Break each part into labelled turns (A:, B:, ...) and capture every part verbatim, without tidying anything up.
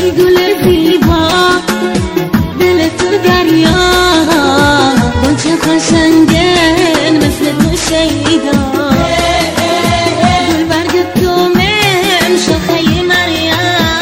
A: گل زیبا دل تو دریا غنچه قشنگن مثل تو شیدا گل برگ تو من شاخه مریم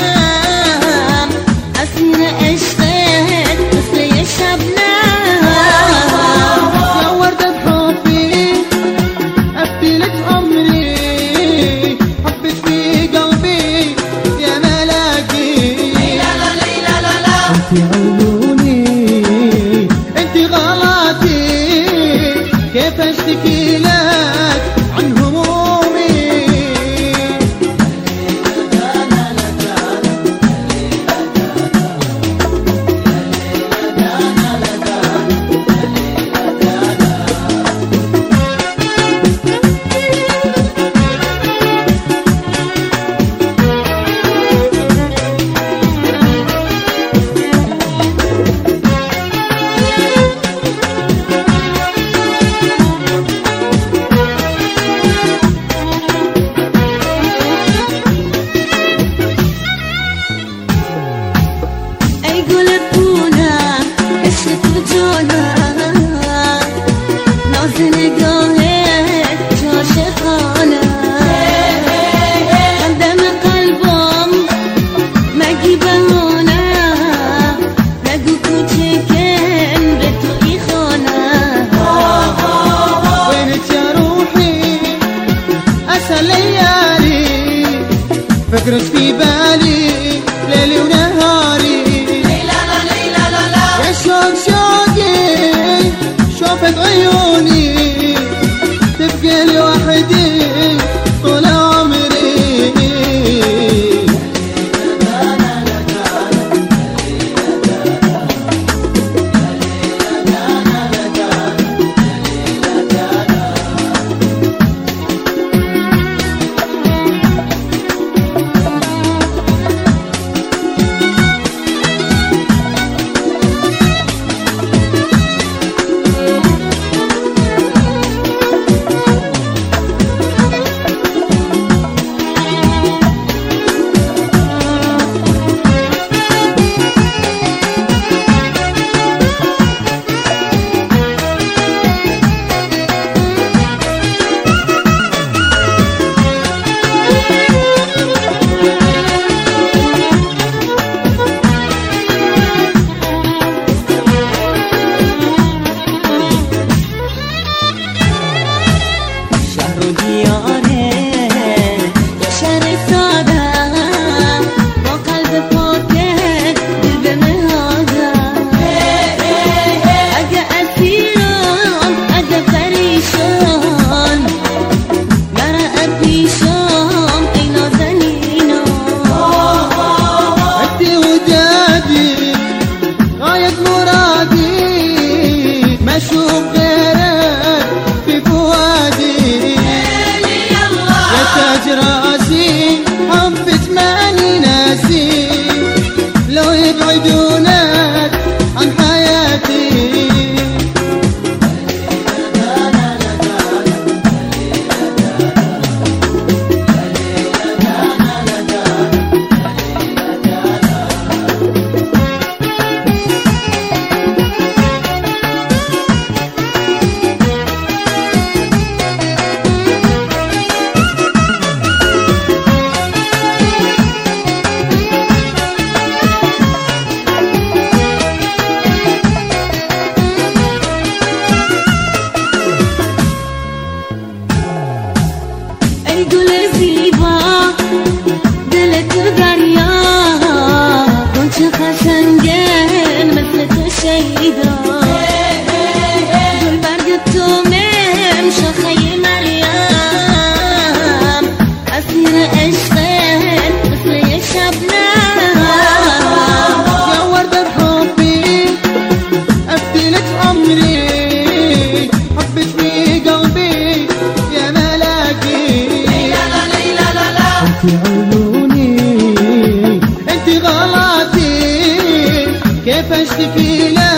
A: اسیر عشقت مثل یه شبنم
B: يا وردة حبي أبدلت عمري حبك في قلبي يا ملاكي
A: لا لا لا لا لا
B: انت عيوني انت غلطي كيف اشتكي لك عن همومي فكرك في بالي ليلي ونهاري
A: لا لا لا لا لا
B: يا شوق شوقي شوفت عيوني تبقى لوحدي طول عمري أشوف غيرك في فؤادي يا تاج راسي حبك ماني ناسي لو يبعدونك عن حياتي عيوني انت غلطي كيف اشتكي لك